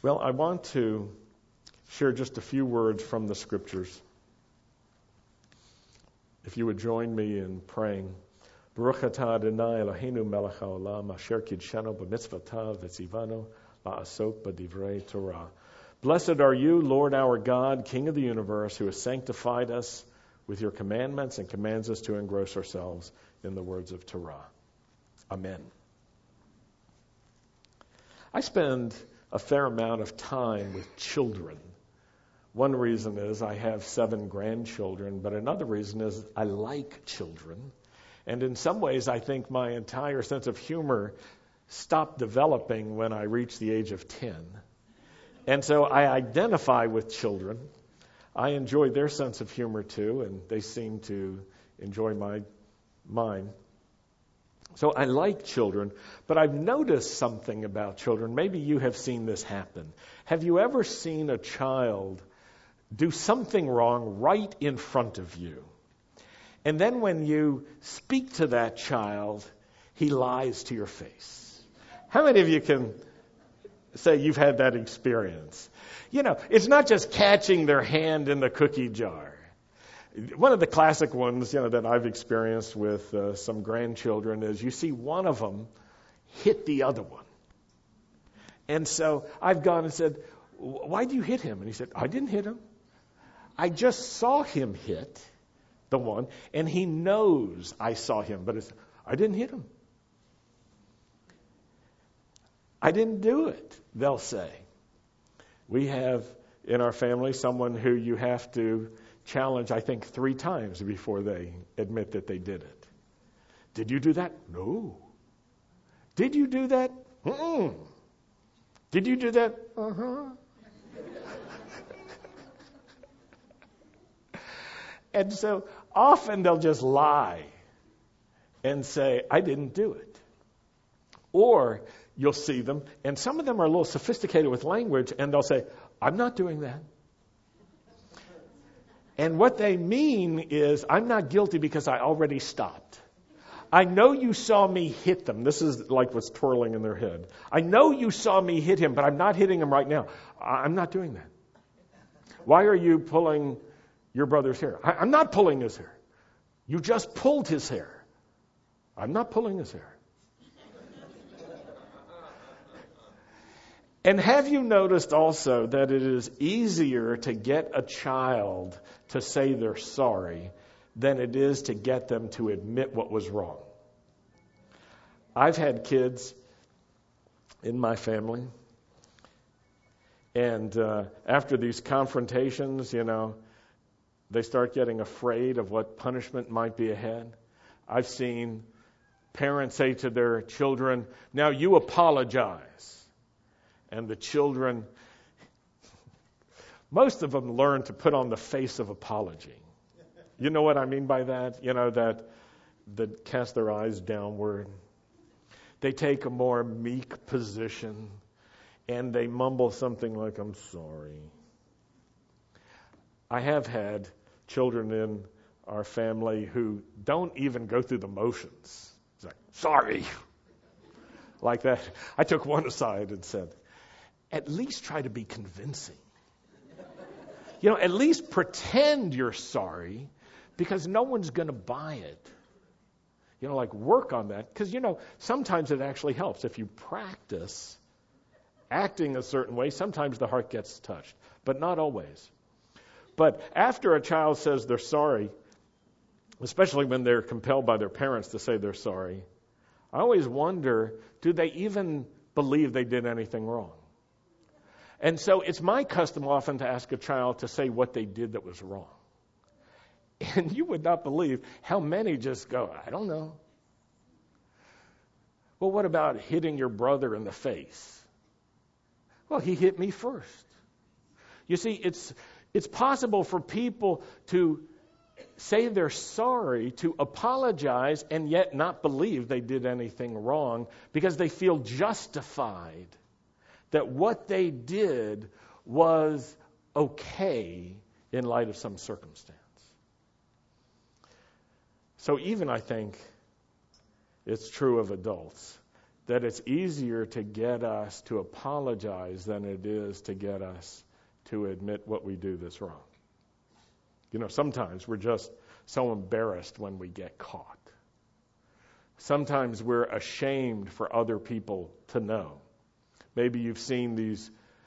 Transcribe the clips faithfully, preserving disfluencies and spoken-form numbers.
Well, I want to share just a few words from the Scriptures. If you would join me in praying. Baruch atah Adonai Eloheinu melech haolam asher kidshanu b'mitzvotav v'tzivanu la'asok b'divrei Torah. Blessed are you, Lord our God, King of the universe, who has sanctified us with your commandments and commands us to engross ourselves in the words of Torah. Amen. I spend a fair amount of time with children. One reason is I have seven grandchildren, but another reason is I like children. And in some ways, I think my entire sense of humor stopped developing when I reached the age of ten. And so I identify with children. I enjoy their sense of humor too, and they seem to enjoy my mine. So I like children, but I've noticed something about children. Maybe you have seen this happen. Have you ever seen a child do something wrong right in front of you? And then when you speak to that child, he lies to your face. How many of you can say you've had that experience? You know, it's not just catching their hand in the cookie jar. One of the classic ones, you know, that I've experienced with uh, some grandchildren is you see one of them hit the other one. And so I've gone and said, why do you hit him? And he said, I didn't hit him. I just saw him hit the one, and he knows I saw him, but it's, I didn't hit him. I didn't do it, they'll say. We have in our family someone who you have to challenge, I think, three times before they admit that they did it. Did you do that? No. Did you do that? Mm-mm. Did you do that? Uh-huh. And so often they'll just lie and say, I didn't do it. Or you'll see them, and some of them are a little sophisticated with language, and they'll say, I'm not doing that. And what they mean is, I'm not guilty because I already stopped. I know you saw me hit them. This is like what's twirling in their head. I know you saw me hit him, but I'm not hitting him right now. I'm not doing that. Why are you pulling your brother's hair? I, I'm not pulling his hair. You just pulled his hair. I'm not pulling his hair. And have you noticed also that it is easier to get a child to say they're sorry than it is to get them to admit what was wrong? I've had kids in my family, and uh, after these confrontations, you know, they start getting afraid of what punishment might be ahead. I've seen parents say to their children, now you apologize. And the children, most of them learn to put on the face of apology. You know what I mean by that? You know, that that cast their eyes downward. They take a more meek position, and they mumble something like, I'm sorry. I have had children in our family who don't even go through the motions. It's like, sorry. Like that. I took one aside and said, at least try to be convincing. You know, at least pretend you're sorry, because no one's going to buy it. You know, like work on that. Because, you know, sometimes it actually helps. If you practice acting a certain way, sometimes the heart gets touched, but not always. But after a child says they're sorry, especially when they're compelled by their parents to say they're sorry, I always wonder, do they even believe they did anything wrong? And so it's my custom often to ask a child to say what they did that was wrong. And you would not believe how many just go, I don't know. Well, what about hitting your brother in the face? Well, he hit me first. You see, it's it's possible for people to say they're sorry, to apologize, and yet not believe they did anything wrong because they feel justified that what they did was okay in light of some circumstance. So even I think it's true of adults. that it's easier to get us to apologize than it is to get us to admit what we do that's wrong. You know, sometimes we're just so embarrassed when we get caught. Sometimes we're ashamed for other people to know. Maybe you've seen these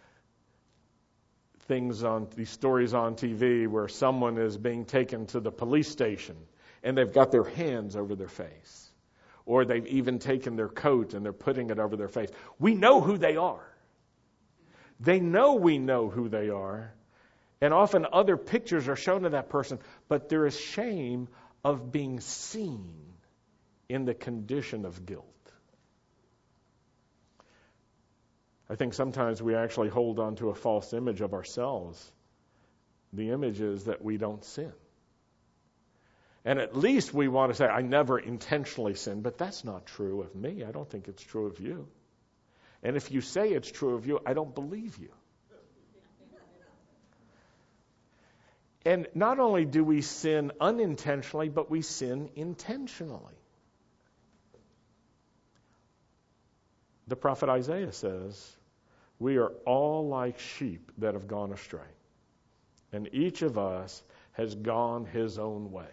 things on, these stories on T V where someone is being taken to the police station and they've got their hands over their face. Or they've even taken their coat and they're putting it over their face. We know who they are. They know we know who they are. And often other pictures are shown of that person, but there is shame of being seen in the condition of guilt. I think sometimes we actually hold on to a false image of ourselves. The image is that we don't sin. And at least we want to say, I never intentionally sin, but that's not true of me. I don't think it's true of you. And if you say it's true of you, I don't believe you. And not only do we sin unintentionally, but we sin intentionally. The prophet Isaiah says, we are all like sheep that have gone astray, and each of us has gone his own way.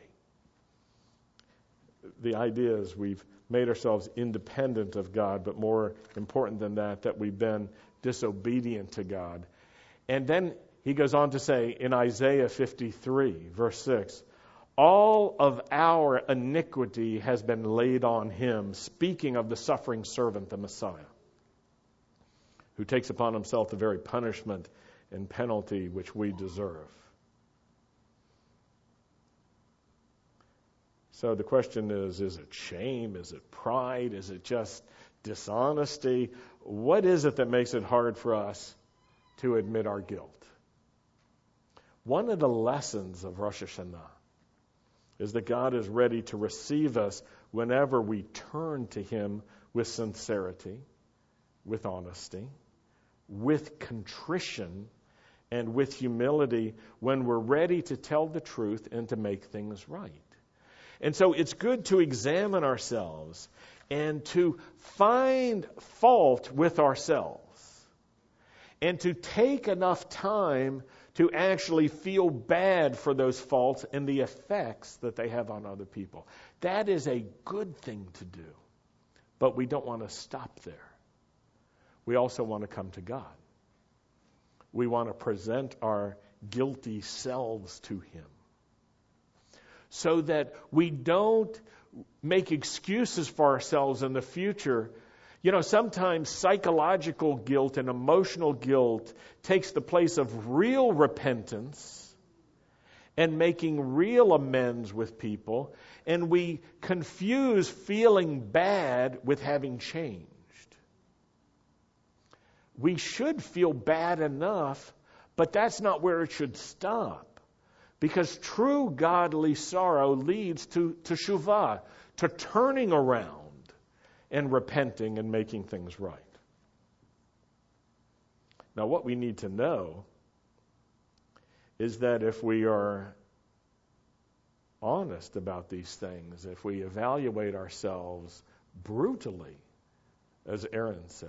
The idea is we've made ourselves independent of God, but more important than that, that we've been disobedient to God. And then he goes on to say in Isaiah fifty-three, verse six, all of our iniquity has been laid on him, speaking of the suffering servant, the Messiah, who takes upon himself the very punishment and penalty which we deserve. So the question is, is it shame? Is it pride? Is it just dishonesty? What is it that makes it hard for us to admit our guilt? One of the lessons of Rosh Hashanah is that God is ready to receive us whenever we turn to him with sincerity, with honesty, with contrition, and with humility, when we're ready to tell the truth and to make things right. And so it's good to examine ourselves and to find fault with ourselves and to take enough time to actually feel bad for those faults and the effects that they have on other people. That is a good thing to do, but we don't want to stop there. We also want to come to God. We want to present our guilty selves to him, so that we don't make excuses for ourselves in the future. You know, sometimes psychological guilt and emotional guilt takes the place of real repentance and making real amends with people, and we confuse feeling bad with having changed. We should feel bad enough, but that's not where it should stop. Because true godly sorrow leads to teshuvah, to turning around and repenting and making things right. Now, what we need to know is that if we are honest about these things, if we evaluate ourselves brutally, as Aaron said,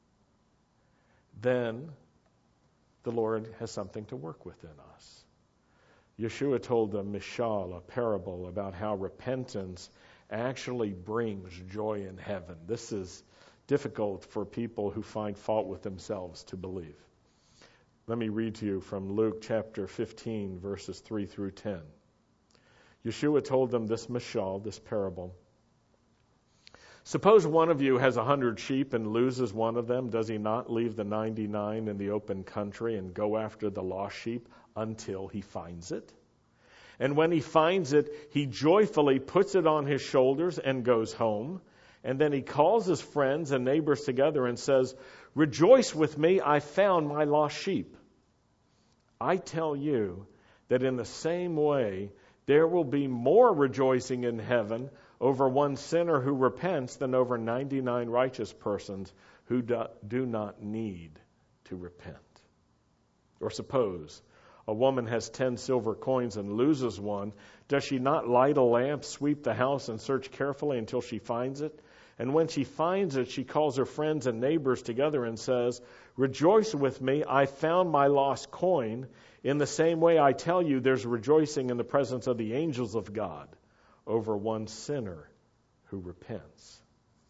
then the Lord has something to work with in us. Yeshua told them mishal, a parable about how repentance actually brings joy in heaven. This is difficult for people who find fault with themselves to believe. Let me read to you from Luke chapter fifteen, verses three through ten. Yeshua told them this mishal, this parable. Suppose one of you has a hundred sheep and loses one of them. Does he not leave the ninety-nine in the open country and go after the lost sheep until he finds it? And when he finds it, he joyfully puts it on his shoulders and goes home. And then he calls his friends and neighbors together and says, "Rejoice with me, I found my lost sheep." I tell you that in the same way, there will be more rejoicing in heaven over one sinner who repents than over ninety-nine righteous persons who do, do not need to repent. Or suppose a woman has ten silver coins and loses one. Does she not light a lamp, sweep the house, and search carefully until she finds it? And when she finds it, she calls her friends and neighbors together and says, "Rejoice with me, I found my lost coin. In the same way, I tell you, there's rejoicing in the presence of the angels of God over one sinner who repents."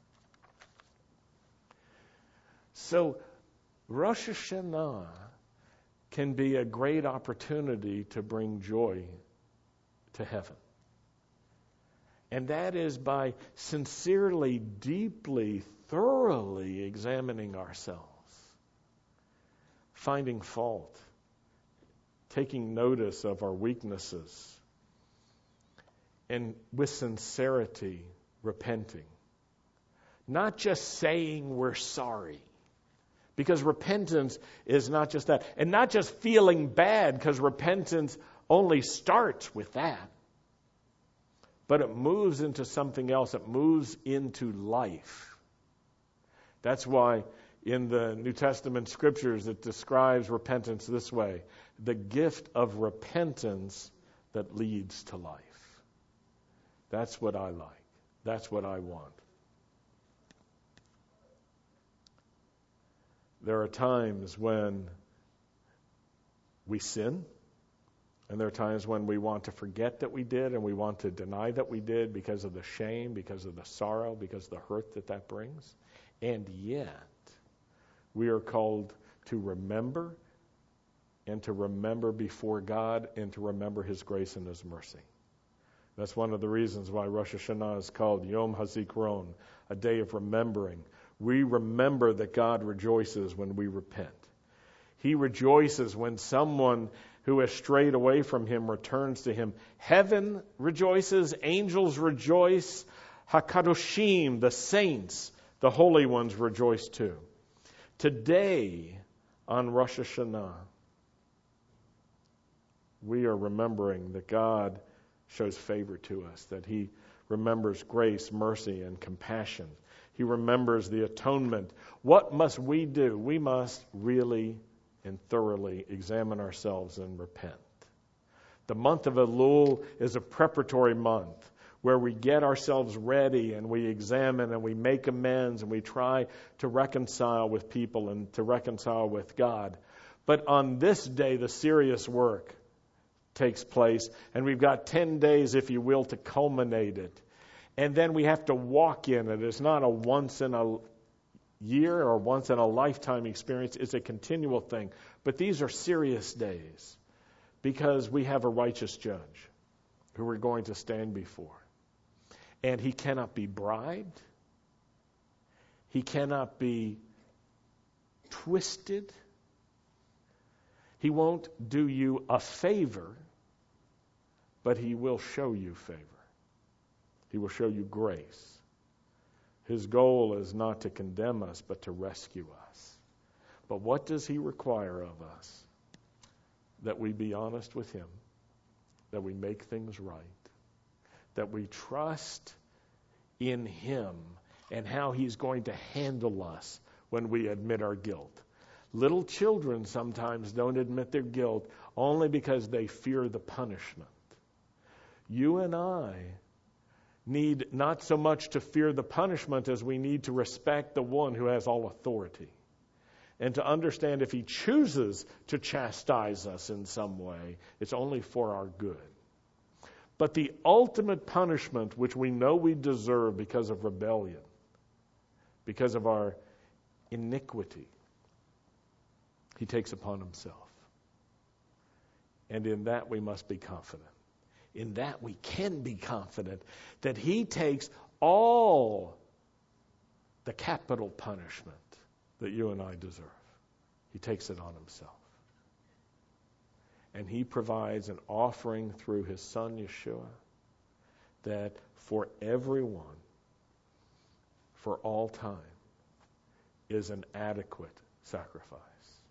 So, Rosh Hashanah can be a great opportunity to bring joy to heaven. And that is by sincerely, deeply, thoroughly examining ourselves, finding fault, taking notice of our weaknesses, and with sincerity, repenting. Not just saying we're sorry, because repentance is not just that. And not just feeling bad, because repentance only starts with that. But it moves into something else. It moves into life. That's why in the New Testament scriptures it describes repentance this way: the gift of repentance that leads to life. That's what I like. That's what I want. There are times when we sin. And there are times when we want to forget that we did, and we want to deny that we did because of the shame, because of the sorrow, because of the hurt that that brings. And yet, we are called to remember, and to remember before God, and to remember His grace and His mercy. That's one of the reasons why Rosh Hashanah is called Yom HaZikaron, a day of remembering. We remember that God rejoices when we repent. He rejoices when someone who has strayed away from Him returns to Him. Heaven rejoices, angels rejoice, HaKadoshim, the saints, the holy ones rejoice too. Today, on Rosh Hashanah, we are remembering that God shows favor to us, that He remembers grace, mercy, and compassion. He remembers the atonement. What must we do? We must really and thoroughly examine ourselves and repent. The month of Elul is a preparatory month where we get ourselves ready and we examine and we make amends and we try to reconcile with people and to reconcile with God. But on this day, the serious work takes place, and we've got ten days, if you will, to culminate it. And then we have to walk in it. It's not a once in a year or once in a lifetime experience. It's a continual thing. But these are serious days because we have a righteous judge who we're going to stand before. And He cannot be bribed. He cannot be twisted. He won't do you a favor, but He will show you favor. He will show you grace. His goal is not to condemn us, but to rescue us. But what does He require of us? That we be honest with Him, that we make things right, that we trust in Him and how He's going to handle us when we admit our guilt. Little children sometimes don't admit their guilt only because they fear the punishment. You and I need not so much to fear the punishment as we need to respect the one who has all authority. And to understand if He chooses to chastise us in some way, it's only for our good. But the ultimate punishment, which we know we deserve because of rebellion, because of our iniquity, He takes upon Himself. And in that we must be confident. In that we can be confident that He takes all the capital punishment that you and I deserve. He takes it on Himself. And He provides an offering through His Son, Yeshua, that for everyone, for all time, is an adequate sacrifice.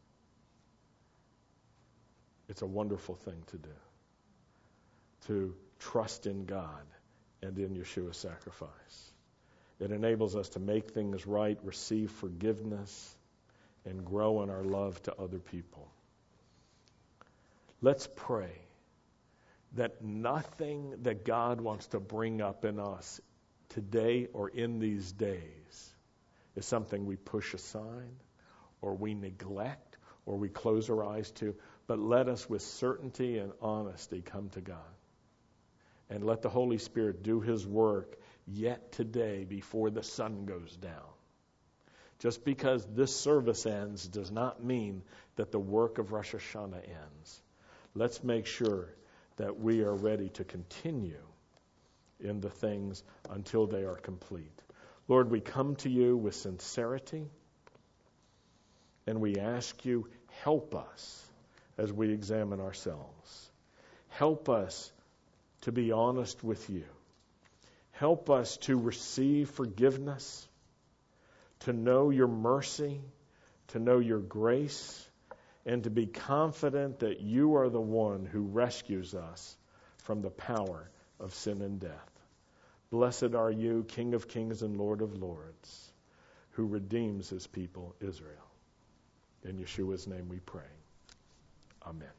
It's a wonderful thing to do, to trust in God and in Yeshua's sacrifice. It enables us to make things right, receive forgiveness, and grow in our love to other people. Let's pray that nothing that God wants to bring up in us today or in these days is something we push aside or we neglect or we close our eyes to. But let us with certainty and honesty come to God. And let the Holy Spirit do His work yet today before the sun goes down. Just because this service ends does not mean that the work of Rosh Hashanah ends. Let's make sure that we are ready to continue in the things until they are complete. Lord, we come to you with sincerity, and we ask you, help us as we examine ourselves. Help us to be honest with you. Help us to receive forgiveness, to know your mercy, to know your grace, and to be confident that you are the one who rescues us from the power of sin and death. Blessed are you, King of kings and Lord of lords, who redeems his people, Israel. In Yeshua's name we pray. Amen.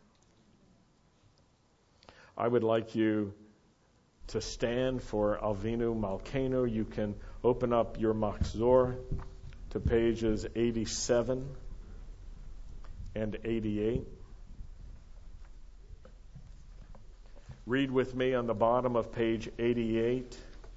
I would like you to stand for Avinu Malkeinu. You can open up your Machzor to pages eighty-seven and eighty-eight. Read with me on the bottom of page eighty-eight,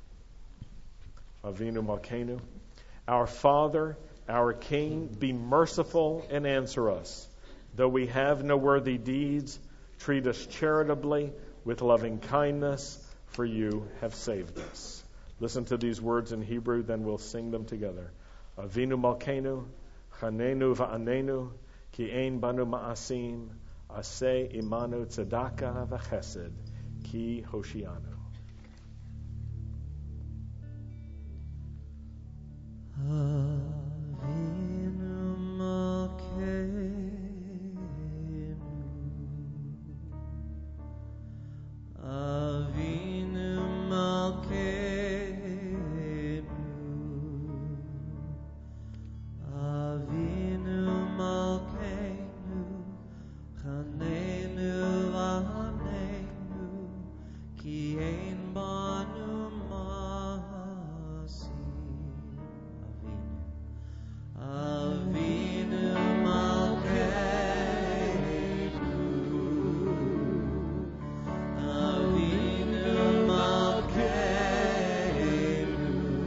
Avinu Malkeinu. Our Father, our King, be merciful and answer us. Though we have no worthy deeds, treat us charitably with loving kindness, for you have saved us. Listen to these words in Hebrew, then we'll sing them together. Avinu Malkeinu, Chanenu va'anenu, ki ein banu ma'asim, aseh imanu tzedakah v'chesed, ki hoshianu. Avinu Malkeinu, Avinu Malkeinu, Avinu Malkeinu, Chanenu v'hanenu, ki ein banu ma'asim. Avinu Malkeinu, Avinu Malkeinu,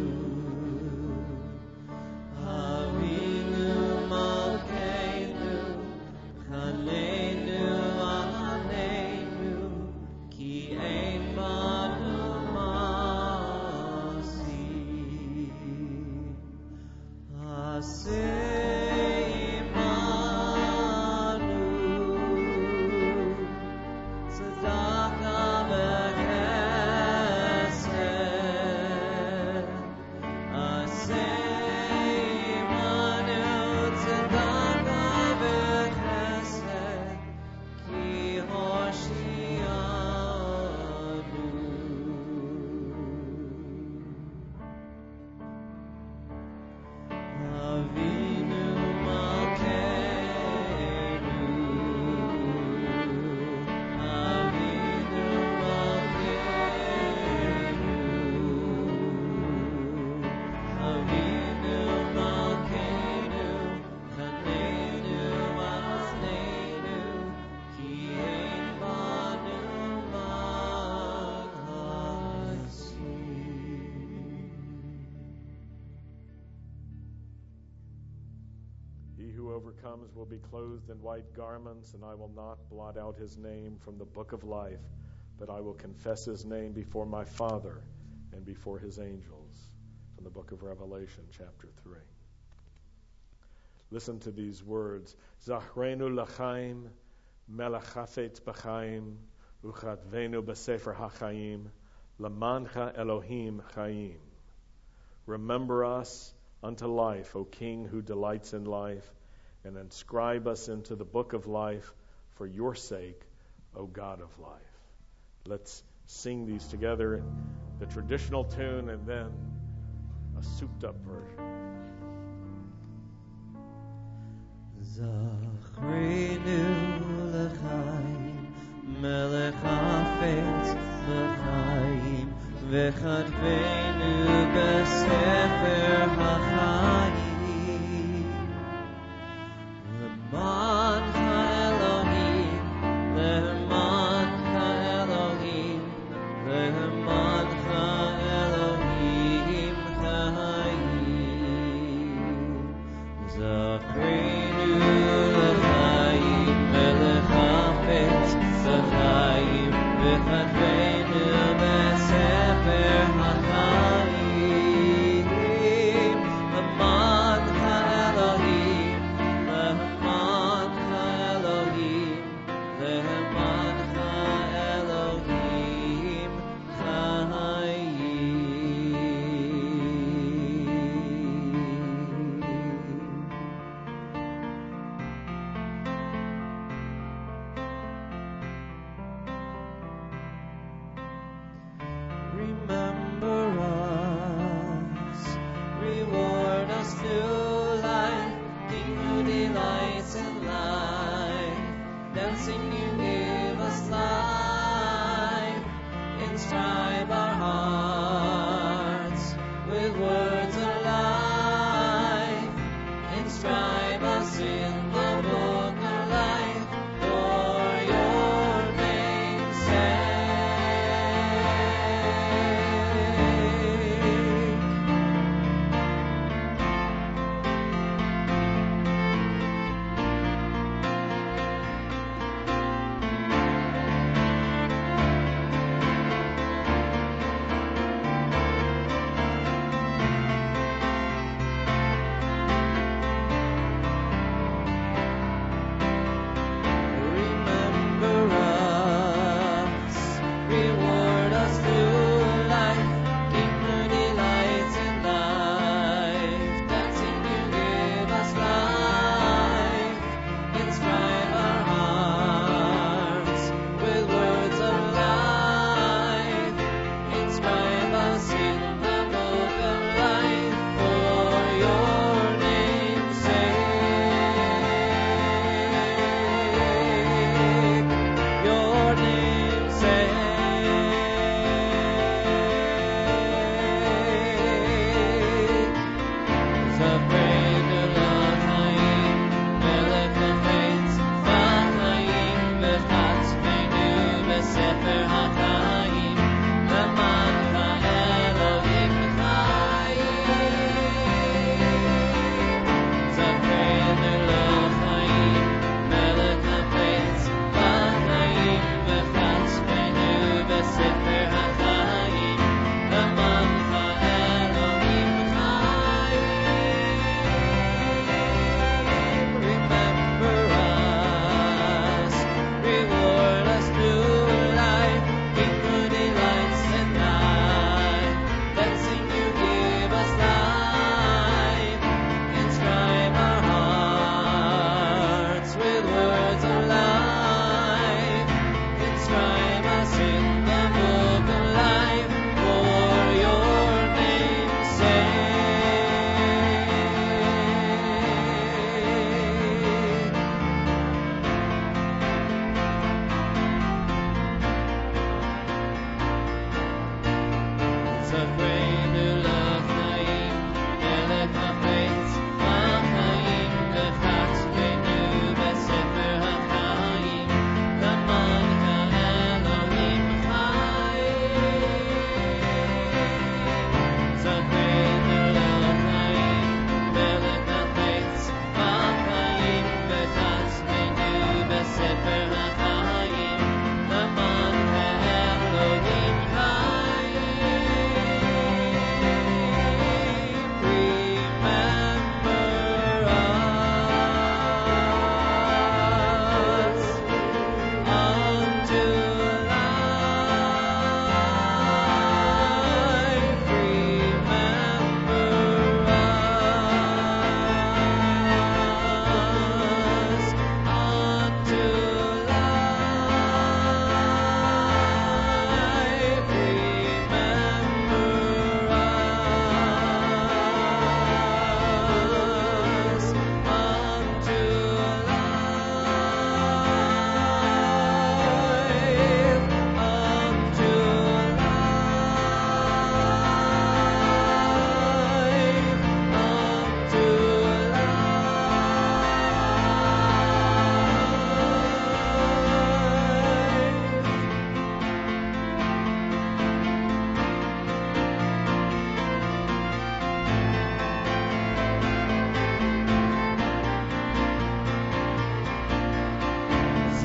Avinu Malkeinu, Chanenu v'hanenu, ki ein banu ma'asim. Aseh imanu tzedakah v'chesed. Aseh imanu tzedakah v'chesed, ki hoshianu. Avinu Malkeinu, Avinu Malkeinu, Avinu Malkeinu, Chanenu v'hanenu, ki ein banu ma'asim. He who overcomes will be clothed in white garments, and I will not blot out his name from the book of life, but I will confess his name before my Father and before his angels. From the book of Revelation, chapter three. Listen to these words. Zachrenu l'chaim, melech chafetz b'chaim, uchatvenu b'sefer ha'chaim, lamancha Elohim chaim. Remember us unto life, O King who delights in life, and inscribe us into the book of life for your sake, O God of life. Let's sing these together, the traditional tune and then a souped-up version. Zachrenu l'chaim, melech hafetz b'chaim, v'chatvenu Makreinu l'chaim melech hafetz l'chaim v'chadreinu b'sefer ha'chaim l'man ha'elohim l'man ha'elohim l'man ha'elohim chayim. Remember us, reward us through life, new delights in life, dancing you give us life, inscribe our hearts with words of life, inscribe us in the book of life, for your name's sake.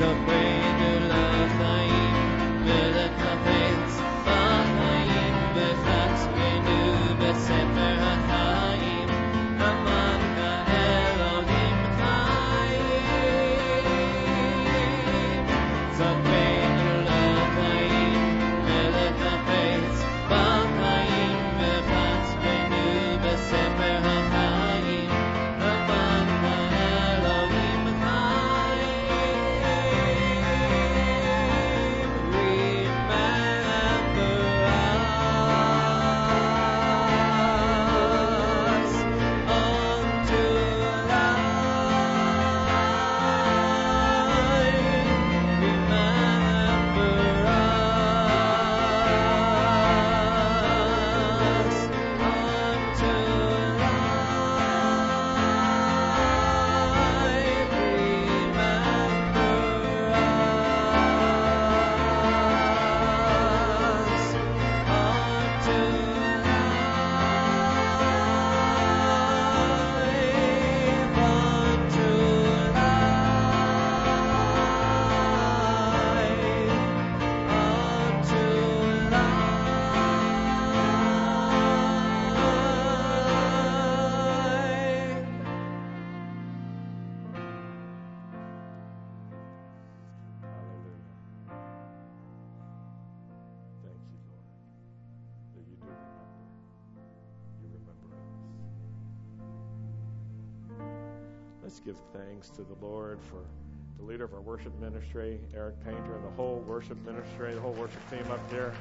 Let's give thanks to the Lord for the leader of our worship ministry, Eric Painter, and the whole worship ministry, the whole worship team up here.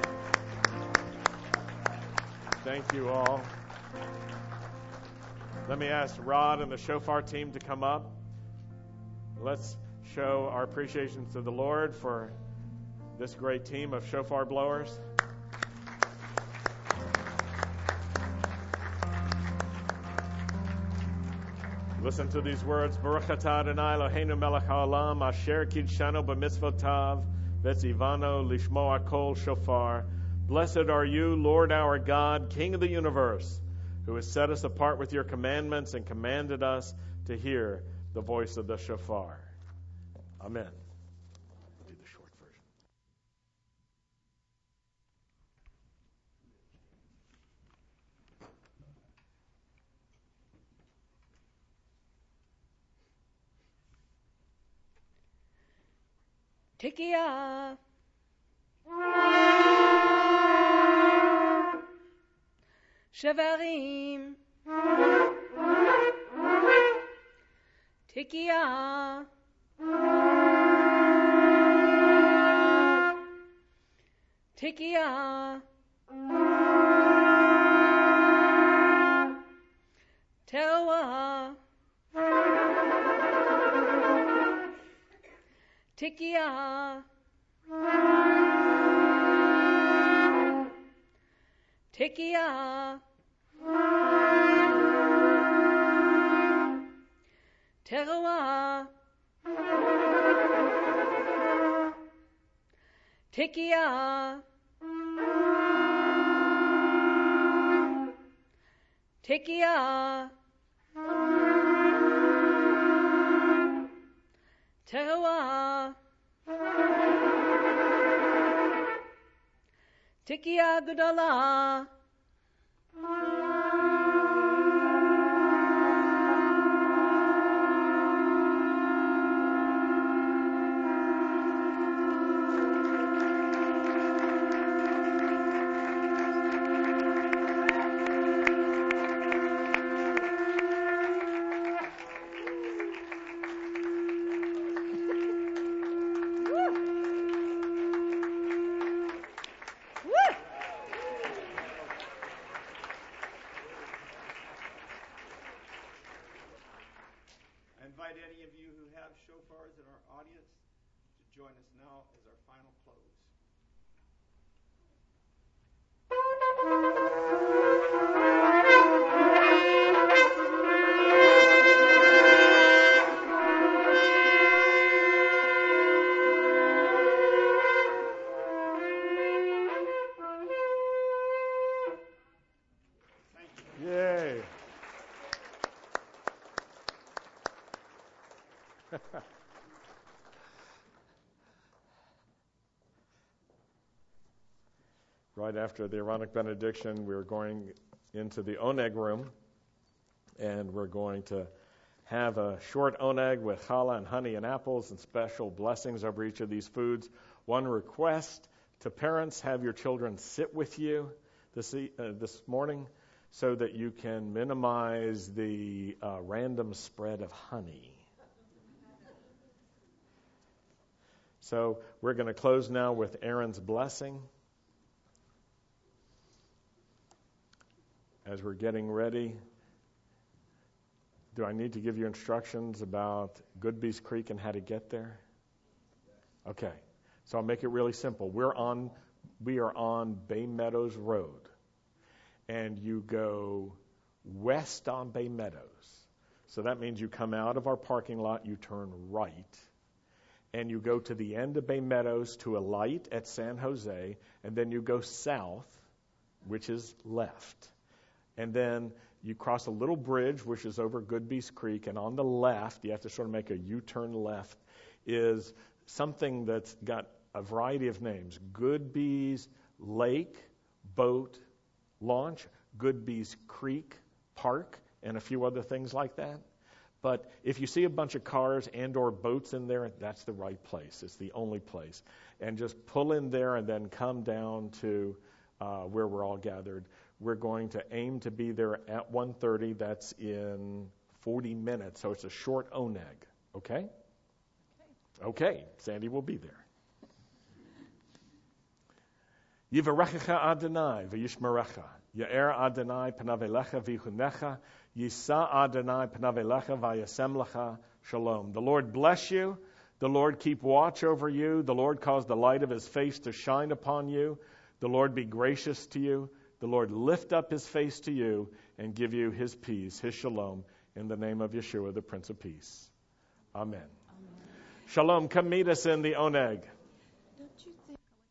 Thank you all. Let me ask Rod and the shofar team to come up. Let's show our appreciation to the Lord for this great team of shofar blowers. Listen to these words. Baruch atah Adonai Eloheinu melech haolam asher kidshanu b'mitzvotav v'tzivanu lishmoa kol shofar. Blessed are you, Lord our God, King of the universe, who has set us apart with your commandments and commanded us to hear the voice of the shofar. Amen. Do the short version. Tekiah. Shevarim. Tekiah. Tekiah. Teruah. Tekiah. Tekiah. Teruah. Tekiah. Tekiah. Teruah. Tekiah Gedolah. Shofars in our audience to join us now as our final close. Yay. right after the Aaronic benediction, we're going into the oneg room, and we're going to have a short oneg with challah and honey and apples and special blessings over each of these foods. One request to parents: have your children sit with you this e- uh, this morning so that you can minimize the uh, random spread of honey. So we're going to close now with Aaron's blessing. As we're getting ready, do I need to give you instructions about Goodby's Creek and how to get there? Okay, so I'll make it really simple. We're on, we are on Bay Meadows Road, and you go west on Bay Meadows. So that means you come out of our parking lot, you turn right, and you go to the end of Bay Meadows to a light at San Jose, and then you go south, which is left. And then you cross a little bridge, which is over Goodby's Creek, and on the left, you have to sort of make a U-turn left, is something that's got a variety of names. Goodby's Lake Boat Launch, Goodby's Creek Park, and a few other things like that. But if you see a bunch of cars and or boats in there, that's the right place. It's the only place. And just pull in there and then come down to uh, where we're all gathered. We're going to aim to be there at one thirty. That's in forty minutes. So it's a short oneg. Okay? Okay. Okay. Sandy will be there. Yivarechecha Adonai v'yishmerecha. Ya'er Adonai panav elecha v'yichunecha. Yisa Adonai panav elecha v'yasem lecha. Shalom. The Lord bless you. The Lord keep watch over you. The Lord cause the light of his face to shine upon you. The Lord be gracious to you. The Lord lift up his face to you and give you his peace, his shalom, in the name of Yeshua, the Prince of Peace. Amen. Amen. Shalom. Come meet us in the oneg.